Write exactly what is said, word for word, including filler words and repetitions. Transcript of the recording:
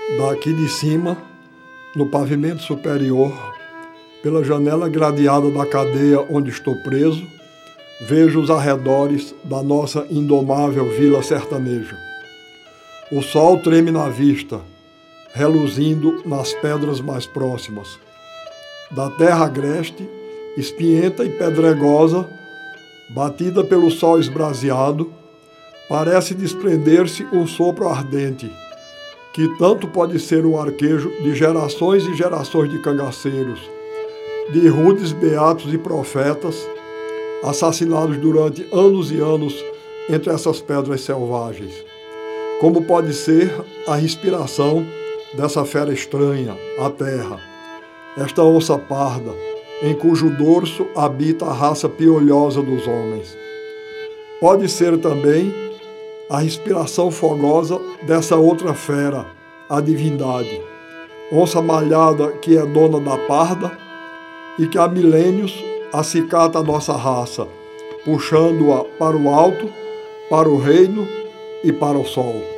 Daqui de cima, no pavimento superior, pela janela gradeada da cadeia onde estou preso, vejo os arredores da nossa indomável vila sertaneja. O sol treme na vista, reluzindo nas pedras mais próximas. Da terra agreste, espinhenta e pedregosa, batida pelo sol esbraseado, parece desprender-se um sopro ardente, que tanto pode ser o arquejo de gerações e gerações de cangaceiros, de rudes beatos e profetas, assassinados durante anos e anos entre essas pedras selvagens. Como pode ser a respiração dessa fera estranha, a terra, esta onça parda, em cujo dorso habita a raça piolhosa dos homens. Pode ser também a respiração fogosa dessa outra fera, a divindade, onça malhada que é dona da parda e que há milênios acicata a nossa raça, puxando-a para o alto, para o reino e para o sol.